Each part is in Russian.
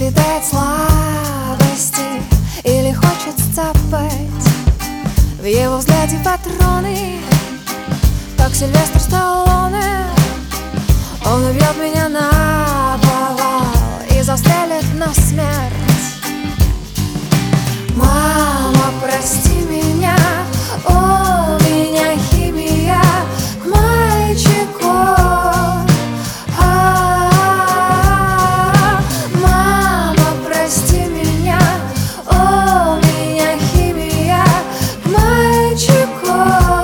питает слабости или хочет сцапать. В его взгляде патроны, как Сильвестр Сталлоне. Он убьет меня на повал и застрелит насмерть. Мама, прости меня, у меня химия к мальчику. Мама, прости меня, у меня химия к мальчику.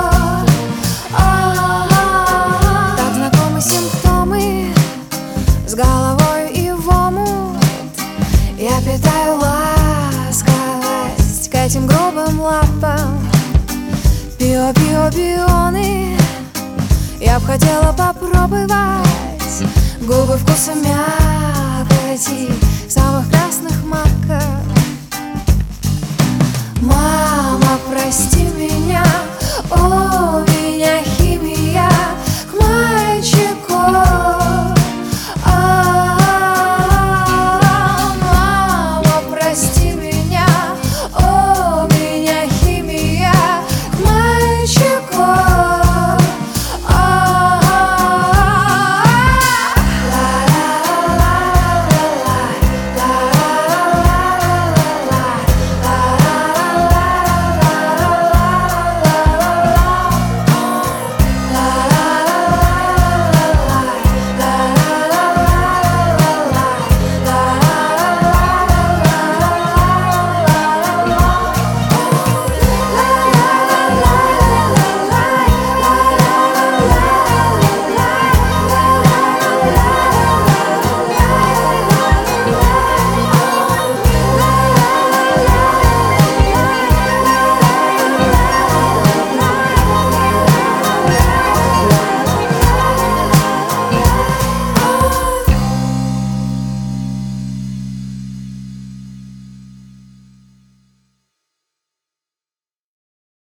Так знакомы симптомы, с головой и в омут. Я питаю ласковость к этим грубым лапам. Био-био-бионы, я б хотела попробовать губы вкуса мякоти самых красных маков.